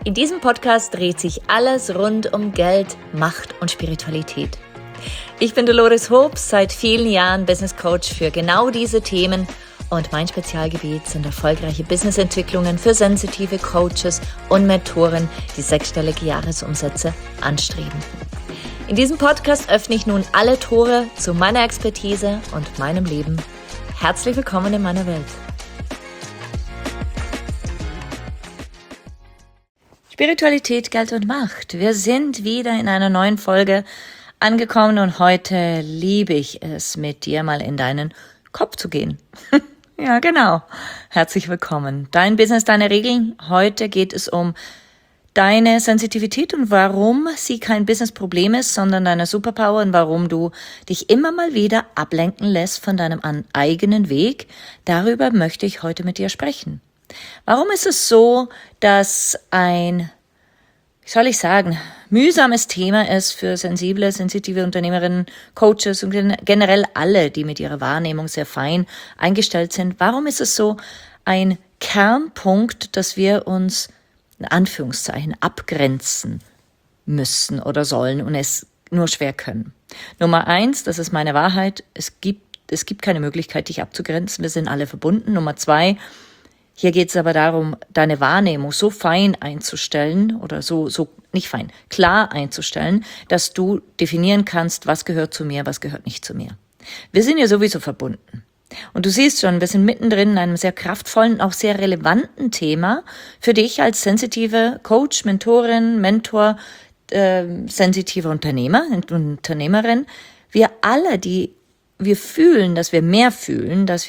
In diesem Podcast dreht sich alles rund um Geld, Macht und Spiritualität. Ich bin Dolores Hobbs, seit vielen Jahren Business Coach für genau diese Themen und mein Spezialgebiet sind erfolgreiche Businessentwicklungen für sensitive Coaches und Mentoren, die sechsstellige Jahresumsätze anstreben. In diesem Podcast öffne ich nun alle Tore zu meiner Expertise und meinem Leben. Herzlich willkommen in meiner Welt. Spiritualität, Geld und Macht. Wir sind wieder in einer neuen Folge angekommen und heute liebe ich es, mit dir mal in deinen Kopf zu gehen. Ja, genau. Herzlich willkommen. Dein Business, deine Regeln. Heute geht es um deine Sensitivität und warum sie kein Businessproblem ist, sondern deine Superpower und warum du dich immer mal wieder ablenken lässt von deinem eigenen Weg. Darüber möchte ich heute mit dir sprechen. Warum ist es so, dass ein, mühsames Thema ist für sensible, sensitive Unternehmerinnen, Coaches und generell alle, die mit ihrer Wahrnehmung sehr fein eingestellt sind? Warum ist es so ein Kernpunkt, dass wir uns in Anführungszeichen abgrenzen müssen oder sollen und es nur schwer können? Nummer 1, das ist meine Wahrheit, es gibt keine Möglichkeit, dich abzugrenzen, wir sind alle verbunden. Nummer 2, hier geht es aber darum, deine Wahrnehmung so fein einzustellen oder so nicht fein, klar einzustellen, dass du definieren kannst, was gehört zu mir, was gehört nicht zu mir. Wir sind ja sowieso verbunden. Und du siehst schon, wir sind mittendrin in einem sehr kraftvollen, auch sehr relevanten Thema für dich als sensitive Coach, Mentorin, Mentor, sensitive Unternehmer und Unternehmerin. Wir alle, wir fühlen, dass wir mehr fühlen, dass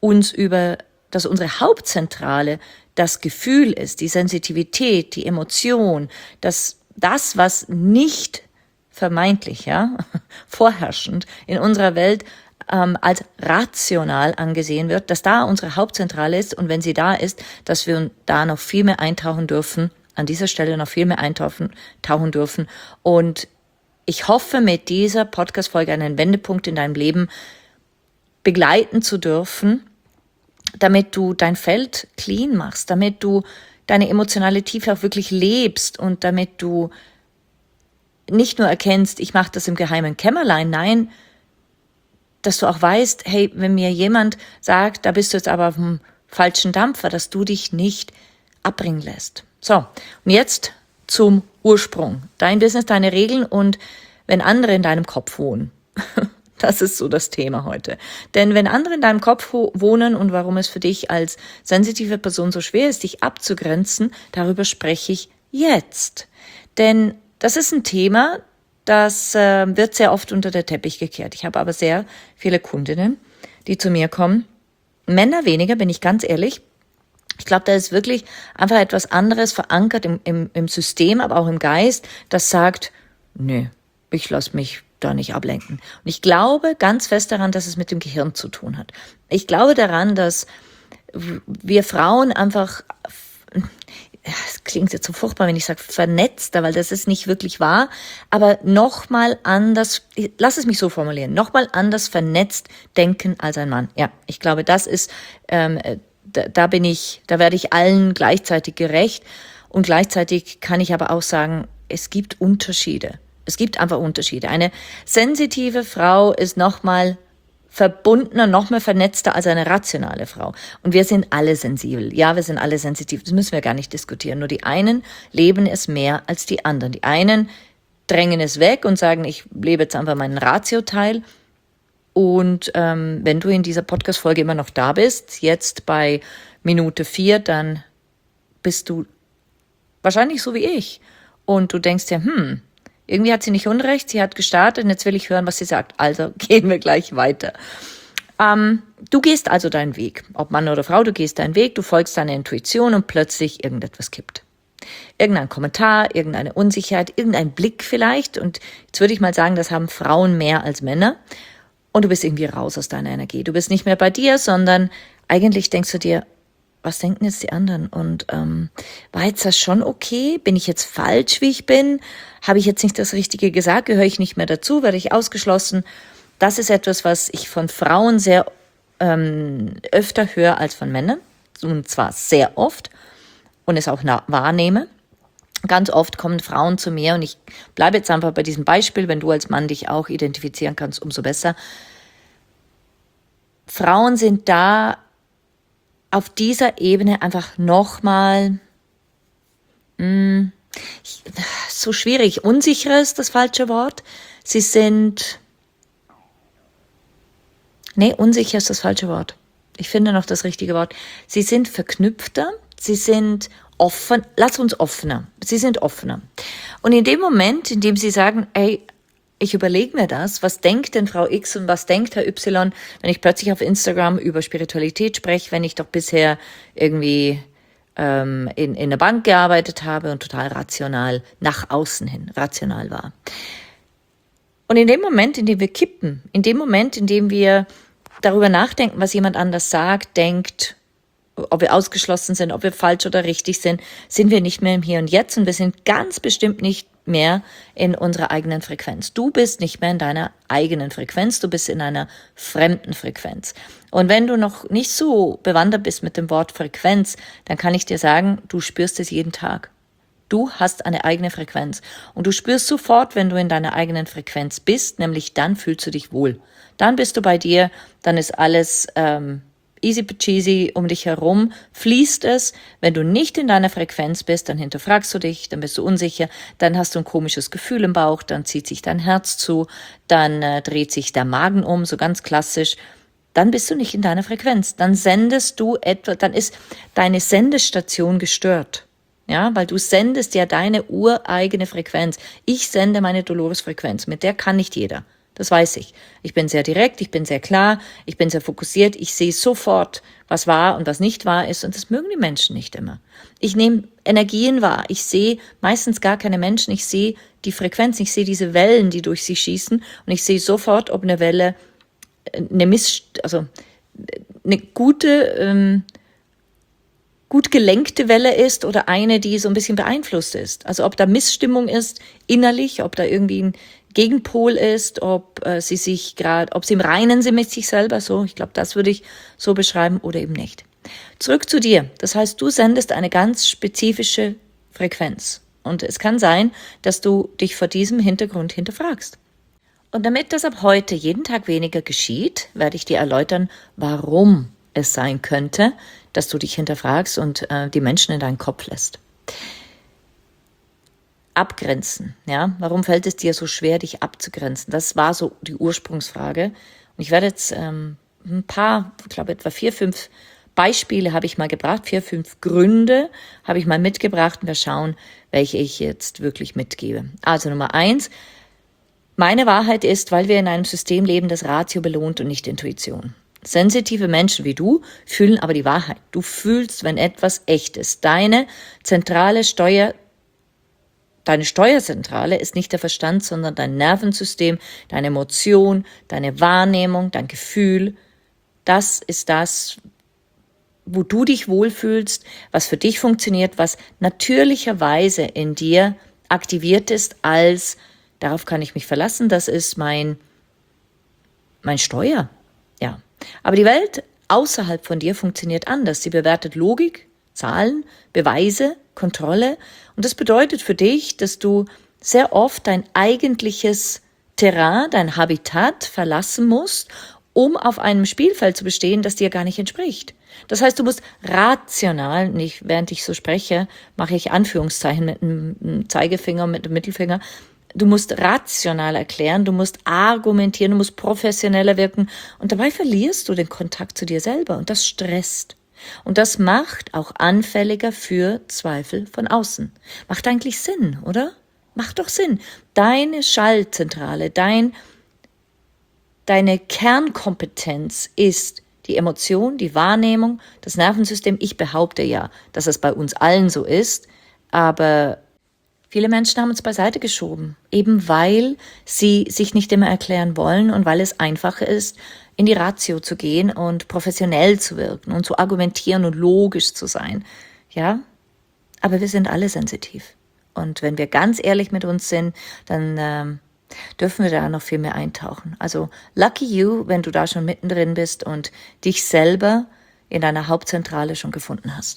unsere Hauptzentrale das Gefühl ist, die Sensitivität, die Emotion, dass das, was nicht vermeintlich, vorherrschend in unserer Welt als rational angesehen wird, dass da unsere Hauptzentrale ist und wenn sie da ist, dass wir da noch viel mehr eintauchen dürfen, an dieser Stelle noch viel mehr eintauchen dürfen. Und ich hoffe, mit dieser Podcast-Folge einen Wendepunkt in deinem Leben begleiten zu dürfen, damit du dein Feld clean machst, damit du deine emotionale Tiefe auch wirklich lebst und damit du nicht nur erkennst, ich mache das im geheimen Kämmerlein, nein, dass du auch weißt, hey, wenn mir jemand sagt, da bist du jetzt aber auf dem falschen Dampfer, dass du dich nicht abbringen lässt. So, und jetzt zum Ursprung. Dein Business, deine Regeln und wenn andere in deinem Kopf wohnen. Das ist so das Thema heute. Denn wenn andere in deinem Kopf wohnen und warum es für dich als sensitive Person so schwer ist, dich abzugrenzen, darüber spreche ich jetzt. Denn das ist ein Thema, das wird sehr oft unter den Teppich gekehrt. Ich habe aber sehr viele Kundinnen, die zu mir kommen. Männer weniger, bin ich ganz ehrlich. Ich glaube, da ist wirklich einfach etwas anderes verankert im System, aber auch im Geist, das sagt, nee, ich lasse mich da nicht ablenken. Und ich glaube ganz fest daran, dass es mit dem Gehirn zu tun hat. Ich glaube daran, dass wir Frauen einfach, es klingt jetzt so furchtbar, wenn ich sage vernetzter, weil das ist nicht wirklich wahr, aber nochmal anders, lass es mich so formulieren, nochmal anders vernetzt denken als ein Mann. Ja, ich glaube, das ist, da werde ich allen gleichzeitig gerecht und gleichzeitig kann ich aber auch sagen, es gibt Unterschiede. Es gibt einfach Unterschiede. Eine sensitive Frau ist nochmal verbundener, noch mehr vernetzter als eine rationale Frau. Und wir sind alle sensibel. Ja, wir sind alle sensitiv. Das müssen wir gar nicht diskutieren. Nur die einen leben es mehr als die anderen. Die einen drängen es weg und sagen, ich lebe jetzt einfach meinen Ratio-Teil. Und wenn du in dieser Podcast-Folge immer noch da bist, jetzt bei Minute 4, dann bist du wahrscheinlich so wie ich. Und du denkst dir, irgendwie hat sie nicht Unrecht, sie hat gestartet und jetzt will ich hören, was sie sagt. Also gehen wir gleich weiter. Du gehst also deinen Weg. Ob Mann oder Frau, du gehst deinen Weg, du folgst deiner Intuition und plötzlich irgendetwas kippt. Irgendein Kommentar, irgendeine Unsicherheit, irgendein Blick vielleicht. Und jetzt würde ich mal sagen, das haben Frauen mehr als Männer. Und du bist irgendwie raus aus deiner Energie. Du bist nicht mehr bei dir, sondern eigentlich denkst du dir, was denken jetzt die anderen? Und war jetzt das schon okay? Bin ich jetzt falsch, wie ich bin? Habe ich jetzt nicht das Richtige gesagt? Gehöre ich nicht mehr dazu? Werde ich ausgeschlossen? Das ist etwas, was ich von Frauen sehr öfter höre als von Männern. Und zwar sehr oft und es auch wahrnehme. Ganz oft kommen Frauen zu mir und ich bleibe jetzt einfach bei diesem Beispiel, wenn du als Mann dich auch identifizieren kannst, umso besser. Frauen sind da auf dieser Ebene einfach nochmal so schwierig. Unsicher ist das falsche Wort. Unsicher ist das falsche Wort. Ich finde noch das richtige Wort. Sie sind verknüpfter, sie sind offen, lass uns offener. Sie sind offener. Und in dem Moment, in dem sie sagen, ey, ich überlege mir das, was denkt denn Frau X und was denkt Herr Y, wenn ich plötzlich auf Instagram über Spiritualität spreche, wenn ich doch bisher irgendwie in der Bank gearbeitet habe und total rational nach außen hin rational war. Und in dem Moment, in dem wir kippen, in dem Moment, in dem wir darüber nachdenken, was jemand anders sagt, denkt, ob wir ausgeschlossen sind, ob wir falsch oder richtig sind, sind wir nicht mehr im Hier und Jetzt und wir sind ganz bestimmt nicht mehr in unserer eigenen Frequenz. Du bist nicht mehr in deiner eigenen Frequenz, du bist in einer fremden Frequenz. Und wenn du noch nicht so bewandert bist mit dem Wort Frequenz, dann kann ich dir sagen, du spürst es jeden Tag. Du hast eine eigene Frequenz und du spürst sofort, wenn du in deiner eigenen Frequenz bist, nämlich dann fühlst du dich wohl. Dann bist du bei dir, dann ist alles easy peasy um dich herum, fließt es. Wenn du nicht in deiner Frequenz bist, dann hinterfragst du dich, dann bist du unsicher, dann hast du ein komisches Gefühl im Bauch, dann zieht sich dein Herz zu, dann dreht sich der Magen um, so ganz klassisch. Dann bist du nicht in deiner Frequenz. Dann sendest du dann ist deine Sendestation gestört. Ja, weil du sendest ja deine ureigene Frequenz. Ich sende meine Dolores-Frequenz, mit der kann nicht jeder. Das weiß ich. Ich bin sehr direkt, ich bin sehr klar, ich bin sehr fokussiert, ich sehe sofort, was wahr und was nicht wahr ist und das mögen die Menschen nicht immer. Ich nehme Energien wahr, ich sehe meistens gar keine Menschen, ich sehe die Frequenz, ich sehe diese Wellen, die durch sie schießen und ich sehe sofort, ob eine Welle eine gut gelenkte Welle ist oder eine, die so ein bisschen beeinflusst ist. Also ob da Missstimmung ist innerlich, ob da irgendwie ein Gegenpol ist, ob sie im Reinen sind mit sich selber, so, ich glaube, das würde ich so beschreiben oder eben nicht. Zurück zu dir. Das heißt, du sendest eine ganz spezifische Frequenz. Und es kann sein, dass du dich vor diesem Hintergrund hinterfragst. Und damit das ab heute jeden Tag weniger geschieht, werde ich dir erläutern, warum es sein könnte, dass du dich hinterfragst und die Menschen in deinen Kopf lässt. Abgrenzen, ja. Warum fällt es dir so schwer, dich abzugrenzen? Das war so die Ursprungsfrage. Und ich werde jetzt etwa 4, 5 Beispiele habe ich mal gebracht, 4, 5 Gründe habe ich mal mitgebracht und wir schauen, welche ich jetzt wirklich mitgebe. Also Nummer 1, meine Wahrheit ist, weil wir in einem System leben, das Ratio belohnt und nicht Intuition. Sensitive Menschen wie du fühlen aber die Wahrheit. Du fühlst, wenn etwas echt ist. Deine Steuerzentrale ist nicht der Verstand, sondern dein Nervensystem, deine Emotion, deine Wahrnehmung, dein Gefühl. Das ist das, wo du dich wohlfühlst, was für dich funktioniert, was natürlicherweise in dir aktiviert ist als, darauf kann ich mich verlassen, das ist mein Steuer. Ja. Aber die Welt außerhalb von dir funktioniert anders. Sie bewertet Logik, Zahlen, Beweise, Kontrolle. Und das bedeutet für dich, dass du sehr oft dein eigentliches Terrain, dein Habitat verlassen musst, um auf einem Spielfeld zu bestehen, das dir gar nicht entspricht. Das heißt, du musst rational, nicht während ich so spreche, mache ich Anführungszeichen mit dem Zeigefinger, mit dem Mittelfinger. Du musst rational erklären, du musst argumentieren, du musst professioneller wirken und dabei verlierst du den Kontakt zu dir selber und das stresst. Und das macht auch anfälliger für Zweifel von außen. Macht eigentlich Sinn, oder? Macht doch Sinn. Deine Schaltzentrale, deine Kernkompetenz ist die Emotion, die Wahrnehmung, das Nervensystem. Ich behaupte ja, dass es bei uns allen so ist, aber viele Menschen haben uns beiseite geschoben, eben weil sie sich nicht immer erklären wollen und weil es einfacher ist, in die Ratio zu gehen und professionell zu wirken und zu argumentieren und logisch zu sein. Ja, aber wir sind alle sensitiv. Und wenn wir ganz ehrlich mit uns sind, dann dürfen wir da noch viel mehr eintauchen. Also lucky you, wenn du da schon mittendrin bist und dich selber in deiner Hauptzentrale schon gefunden hast.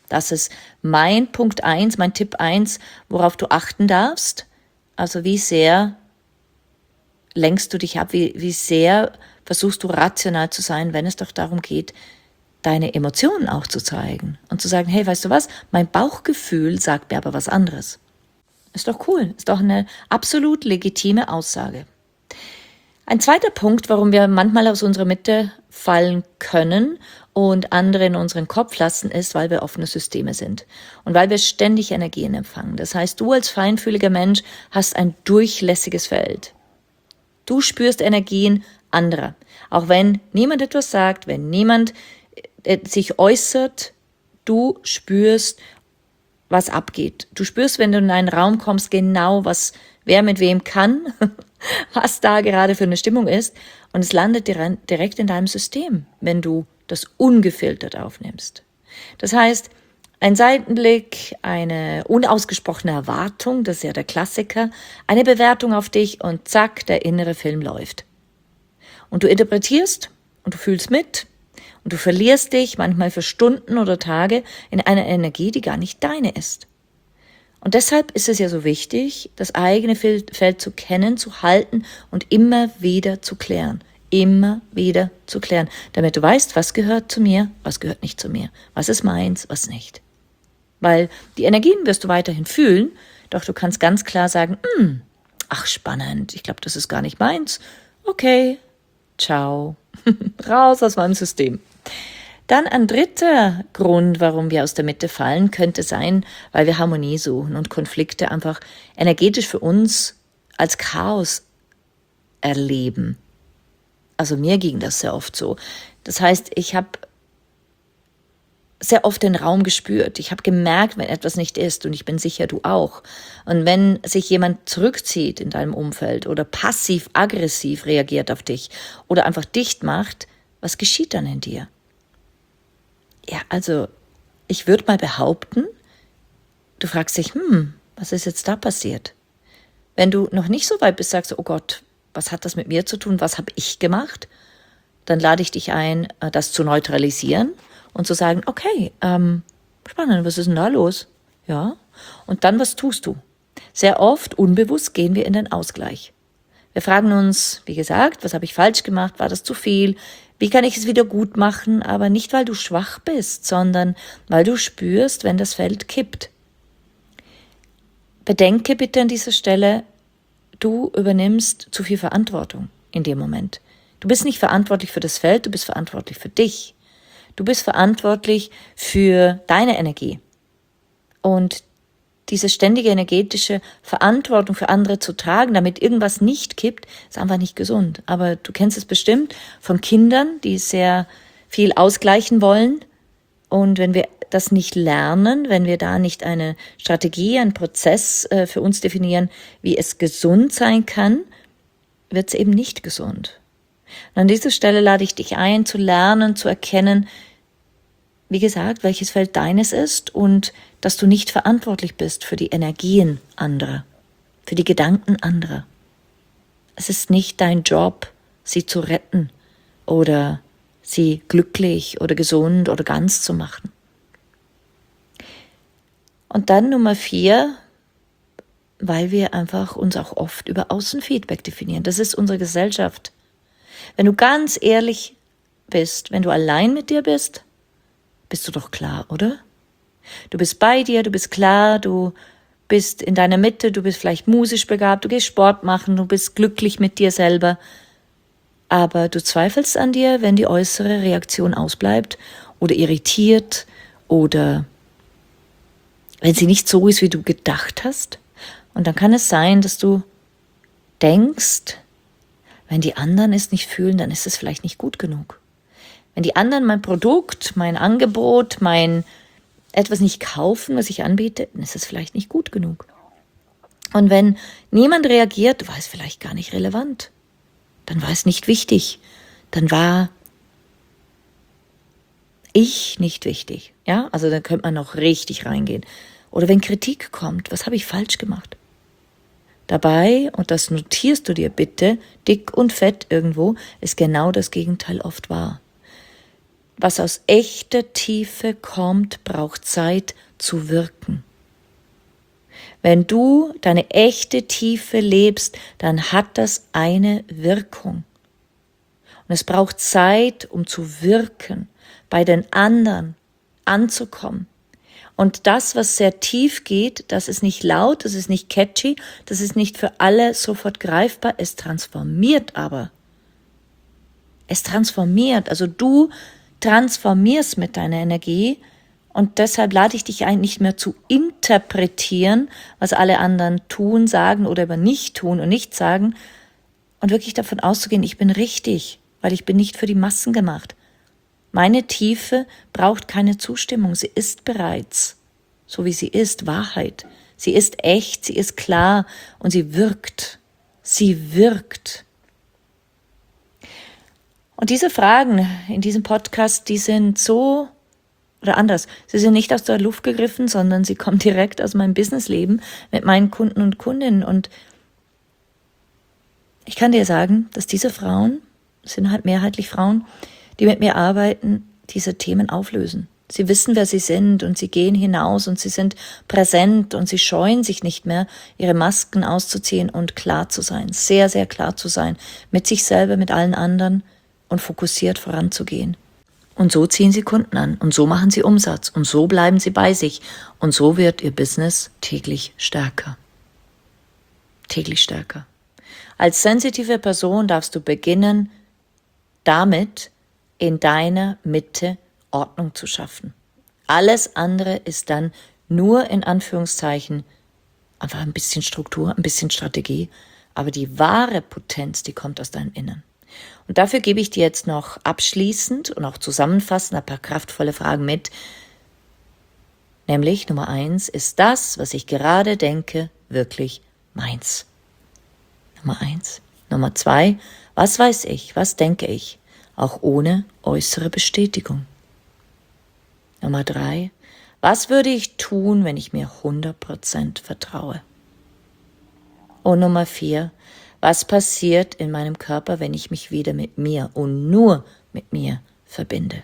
Das ist mein Punkt 1, mein Tipp 1, worauf du achten darfst. Also wie sehr lenkst du dich ab, wie sehr versuchst du rational zu sein, wenn es doch darum geht, deine Emotionen auch zu zeigen und zu sagen, hey, weißt du was, mein Bauchgefühl sagt mir aber was anderes. Ist doch cool, ist doch eine absolut legitime Aussage. Ein zweiter Punkt, warum wir manchmal aus unserer Mitte fallen können und andere in unseren Kopf lassen, ist, weil wir offene Systeme sind und weil wir ständig Energien empfangen. Das heißt, du als feinfühliger Mensch hast ein durchlässiges Feld. Du spürst Energien anderer. Auch wenn niemand etwas sagt, wenn niemand sich äußert, du spürst, was abgeht. Du spürst, wenn du in einen Raum kommst, genau, wer mit wem kann, was da gerade für eine Stimmung ist. Und es landet direkt in deinem System, wenn du das ungefiltert aufnimmst. Das heißt, ein Seitenblick, eine unausgesprochene Erwartung, das ist ja der Klassiker, eine Bewertung auf dich und zack, der innere Film läuft. Und du interpretierst und du fühlst mit und du verlierst dich manchmal für Stunden oder Tage in einer Energie, die gar nicht deine ist. Und deshalb ist es ja so wichtig, das eigene Feld zu kennen, zu halten und immer wieder zu klären. Immer wieder zu klären, damit du weißt, was gehört zu mir, was gehört nicht zu mir, was ist meins, was nicht. Weil die Energien wirst du weiterhin fühlen, doch du kannst ganz klar sagen, ach spannend, ich glaube, das ist gar nicht meins. Okay, ciao, raus aus meinem System. Dann ein dritter Grund, warum wir aus der Mitte fallen, könnte sein, weil wir Harmonie suchen und Konflikte einfach energetisch für uns als Chaos erleben. Also mir ging das sehr oft so. Das heißt, ich habe sehr oft den Raum gespürt. Ich habe gemerkt, wenn etwas nicht ist, und ich bin sicher, du auch. Und wenn sich jemand zurückzieht in deinem Umfeld oder passiv-aggressiv reagiert auf dich oder einfach dicht macht, was geschieht dann in dir? Ja, also ich würde mal behaupten, du fragst dich, was ist jetzt da passiert? Wenn du noch nicht so weit bist, sagst du, oh Gott, was hat das mit mir zu tun? Was habe ich gemacht? Dann lade ich dich ein, das zu neutralisieren und zu sagen, okay, spannend, was ist denn da los? Ja, und dann, was tust du? Sehr oft, unbewusst, gehen wir in den Ausgleich. Wir fragen uns, wie gesagt, was habe ich falsch gemacht? War das zu viel? Wie kann ich es wieder gut machen? Aber nicht, weil du schwach bist, sondern weil du spürst, wenn das Feld kippt. Bedenke bitte an dieser Stelle, du übernimmst zu viel Verantwortung in dem Moment. Du bist nicht verantwortlich für das Feld, du bist verantwortlich für dich. Du bist verantwortlich für deine Energie. Und diese ständige energetische Verantwortung für andere zu tragen, damit irgendwas nicht kippt, ist einfach nicht gesund. Aber du kennst es bestimmt von Kindern, die sehr viel ausgleichen wollen. Und wenn wir das nicht lernen, wenn wir da nicht eine Strategie, einen Prozess für uns definieren, wie es gesund sein kann, wird es eben nicht gesund. Und an dieser Stelle lade ich dich ein, zu lernen, zu erkennen, wie gesagt, welches Feld deines ist und dass du nicht verantwortlich bist für die Energien anderer, für die Gedanken anderer. Es ist nicht dein Job, sie zu retten oder sie glücklich oder gesund oder ganz zu machen. Und dann Nummer 4, weil wir einfach uns auch oft über Außenfeedback definieren. Das ist unsere Gesellschaft. Wenn du ganz ehrlich bist, wenn du allein mit dir bist du doch klar, oder? Du bist bei dir, du bist klar, du bist in deiner Mitte, du bist vielleicht musisch begabt, du gehst Sport machen, du bist glücklich mit dir selber. Aber du zweifelst an dir, wenn die äußere Reaktion ausbleibt oder irritiert oder wenn sie nicht so ist, wie du gedacht hast. Und dann kann es sein, dass du denkst, wenn die anderen es nicht fühlen, dann ist es vielleicht nicht gut genug. Wenn die anderen mein Produkt, mein Angebot, etwas nicht kaufen, was ich anbiete, dann ist es vielleicht nicht gut genug. Und wenn niemand reagiert, war es vielleicht gar nicht relevant. Dann war es nicht wichtig. Dann war ich nicht wichtig. Ja, also dann könnte man noch richtig reingehen. Oder wenn Kritik kommt, was habe ich falsch gemacht? Dabei, und das notierst du dir bitte, dick und fett irgendwo, ist genau das Gegenteil oft wahr. was aus echter Tiefe kommt, braucht Zeit zu wirken. Wenn du deine echte Tiefe lebst, dann hat das eine Wirkung. Und es braucht Zeit, um zu wirken, bei den anderen anzukommen. Und das, was sehr tief geht, das ist nicht laut, das ist nicht catchy, das ist nicht für alle sofort greifbar, es transformiert aber. Es transformiert, also du transformierst mit deiner Energie und deshalb lade ich dich ein, nicht mehr zu interpretieren, was alle anderen tun, sagen oder aber nicht tun und nicht sagen und wirklich davon auszugehen, ich bin richtig, weil ich bin nicht für die Massen gemacht. Meine Tiefe braucht keine Zustimmung, sie ist bereits, so wie sie ist, Wahrheit. Sie ist echt, sie ist klar und sie wirkt. Sie wirkt. Und diese Fragen in diesem Podcast, die sind so, oder anders, sie sind nicht aus der Luft gegriffen, sondern sie kommen direkt aus meinem Businessleben mit meinen Kunden und Kundinnen. Und ich kann dir sagen, dass diese Frauen, es sind halt mehrheitlich Frauen, die mit mir arbeiten, diese Themen auflösen. Sie wissen, wer sie sind und sie gehen hinaus und sie sind präsent und sie scheuen sich nicht mehr, ihre Masken auszuziehen und klar zu sein, sehr, sehr klar zu sein, mit sich selber, mit allen anderen und fokussiert voranzugehen. Und so ziehen sie Kunden an und so machen sie Umsatz und so bleiben sie bei sich und so wird ihr Business täglich stärker. Täglich stärker. Als sensitive Person darfst du beginnen, damit in deiner Mitte Ordnung zu schaffen. Alles andere ist dann nur in Anführungszeichen einfach ein bisschen Struktur, ein bisschen Strategie, aber die wahre Potenz, die kommt aus deinem Innern. Und dafür gebe ich dir jetzt noch abschließend und auch zusammenfassend ein paar kraftvolle Fragen mit. Nämlich Nummer 1, ist das, was ich gerade denke, wirklich meins? Nummer 1. Nummer 2, was weiß ich, was denke ich, auch ohne äußere Bestätigung? Nummer 3, was würde ich tun, wenn ich mir 100% vertraue? Und Nummer 4, was passiert in meinem Körper, wenn ich mich wieder mit mir und nur mit mir verbinde?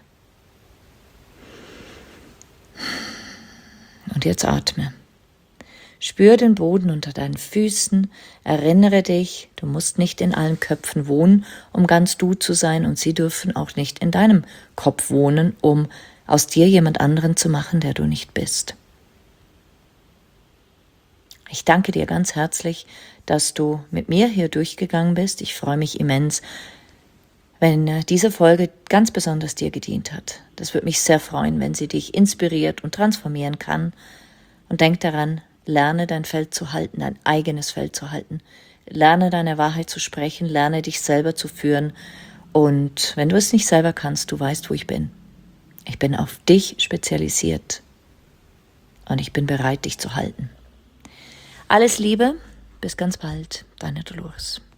Und jetzt atme. Spür den Boden unter deinen Füßen, erinnere dich, du musst nicht in allen Köpfen wohnen, um ganz du zu sein und sie dürfen auch nicht in deinem Kopf wohnen, um aus dir jemand anderen zu machen, der du nicht bist. Ich danke dir ganz herzlich, dass du mit mir hier durchgegangen bist. Ich freue mich immens, wenn diese Folge ganz besonders dir gedient hat. Das würde mich sehr freuen, wenn sie dich inspiriert und transformieren kann. Und denk daran, lerne dein Feld zu halten, dein eigenes Feld zu halten. Lerne deine Wahrheit zu sprechen, lerne dich selber zu führen. Und wenn du es nicht selber kannst, du weißt, wo ich bin. Ich bin auf dich spezialisiert und ich bin bereit, dich zu halten. Alles Liebe, bis ganz bald, deine Dolores.